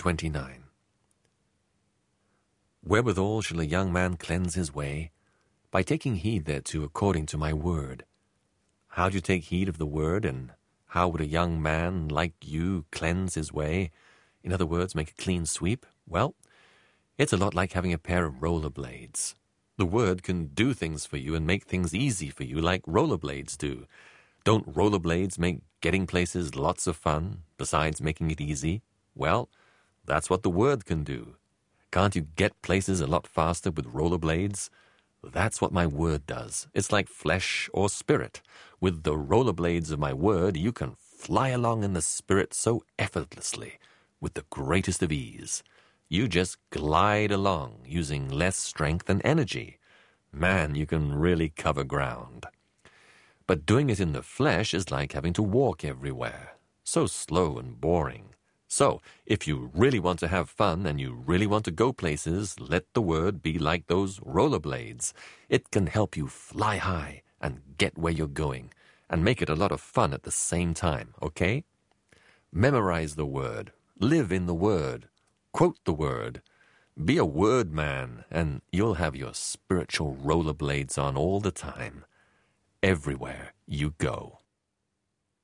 29. Wherewithal shall a young man cleanse his way? By taking heed thereto according to my word. How do you take heed of the word, and how would a young man like you cleanse his way? In other words, make a clean sweep? Well, it's a lot like having a pair of rollerblades. The word can do things for you and make things easy for you like rollerblades do. Don't rollerblades make getting places lots of fun, besides making it easy? Well, that's what the word can do. Can't you get places a lot faster with rollerblades? That's what my word does. It's like flesh or spirit. With the rollerblades of my word, you can fly along in the spirit so effortlessly, with the greatest of ease. You just glide along, using less strength and energy. Man, you can really cover ground. But doing it in the flesh is like having to walk everywhere. So slow and boring. So, if you really want to have fun and you really want to go places, let the word be like those rollerblades. It can help you fly high and get where you're going, and make it a lot of fun at the same time, okay? Memorize the word. Live in the word. Quote the word. Be a word man, and you'll have your spiritual rollerblades on all the time, everywhere you go.